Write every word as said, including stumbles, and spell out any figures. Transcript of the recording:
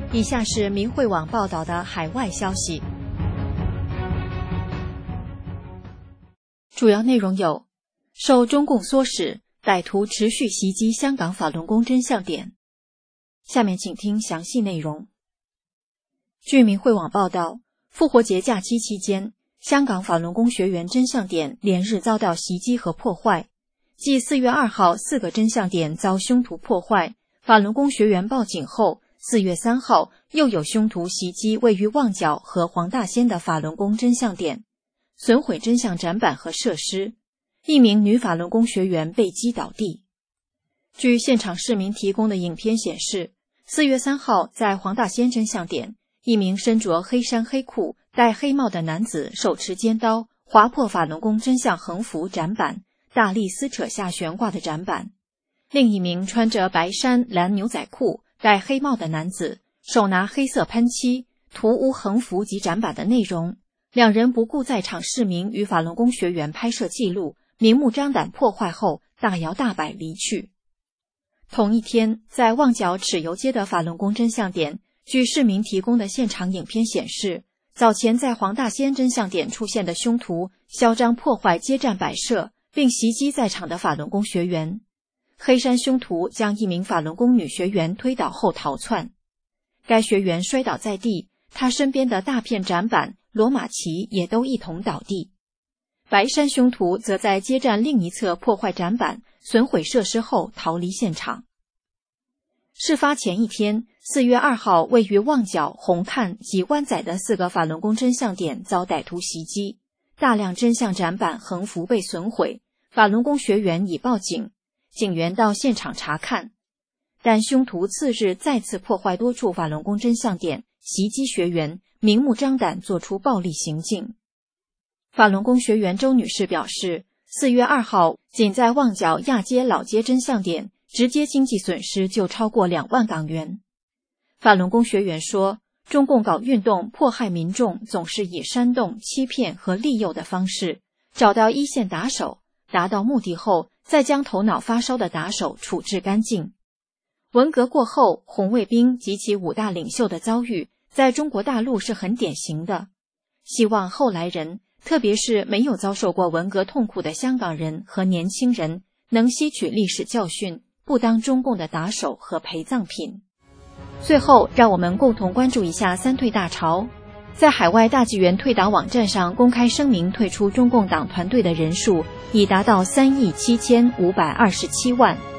以下是明慧网报道的海外消息，主要内容有：受中共唆使，歹徒持续袭击香港法轮功真相点。下面请听详细内容。据明慧网报道，复活节假期期间，香港法轮功学员真相点连日遭到袭击和破坏。继四月二号四个真相点遭凶徒破坏，法轮功学员报警后，四月三号又有凶徒袭击位于旺角和黄大仙的法轮功真相点，损毁真相展板和设施，一名女法轮功学员被击倒地。据现场市民提供的影片显示，四月三号在黄大仙真相点，一名身着黑衫黑裤、戴黑帽的男子手持尖刀划破法轮功真相横幅展板，大力撕扯下悬挂的展板。另一名穿着白衫蓝牛仔裤、戴黑帽的男子手拿黑色喷漆涂污横幅及展板的内容，两人不顾在场市民与法轮功学员拍摄记录，明目张胆破坏后大摇大摆离去。同一天，在旺角蚩尤街的法轮功真相点，据市民提供的现场影片显示，早前在黄大仙真相点出现的凶徒嚣张破坏街站摆设，并袭击在场的法轮功学员。黑衫凶徒将一名法轮功女学员推倒后逃窜，该学员摔倒在地，她身边的大片展板、罗马旗也都一同倒地。白衫凶徒则在街站另一侧破坏展板、损毁设施后逃离现场。事发前一天，四月二号，位于旺角、红磡及湾仔的四个法轮功真相点遭歹徒袭击，大量真相展板、横幅被损毁，法轮功学员已报警，警员到现场查看。但凶徒次日再次破坏多处法轮功真相点，袭击学员，明目张胆做出暴力行径。法轮功学员周女士表示，四月二号仅在旺角亚街老街真相点，直接经济损失就超过两万港元。法轮功学员说，中共搞运动迫害民众，总是以煽动、欺骗和利诱的方式，找到一线打手，达到目的后，再将头脑发烧的打手处置干净。文革过后，红卫兵及其五大领袖的遭遇，在中国大陆是很典型的。希望后来人，特别是没有遭受过文革痛苦的香港人和年轻人，能吸取历史教训，不当中共的打手和陪葬品。最后，让我们共同关注一下三退大潮。在海外大纪元退党网站上公开声明退出中共党团队的人数已达到三亿七千五百二十七万。